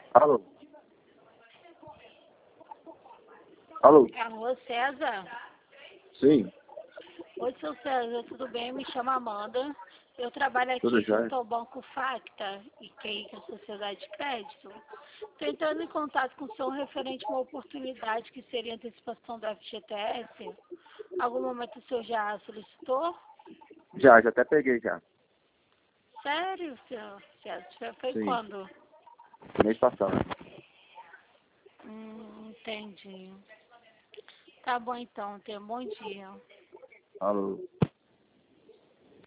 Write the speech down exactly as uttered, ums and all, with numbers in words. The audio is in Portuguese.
Alô? Alô? Alô, César? Sim, Oi, seu César, tudo bem? Me chamo Amanda. Eu trabalho aqui tudo jóia. junto ao Banco Facta, e que é a Sociedade de Crédito. Estou entrando em contato com o senhor referente a uma oportunidade que seria a antecipação do F G T S. Algum momento o senhor já solicitou? Já, já até peguei já. Sério, senhor César? Foi Sim, quando? mês passado. Hum, entendi. Tá bom então, tenha um bom dia. Alô?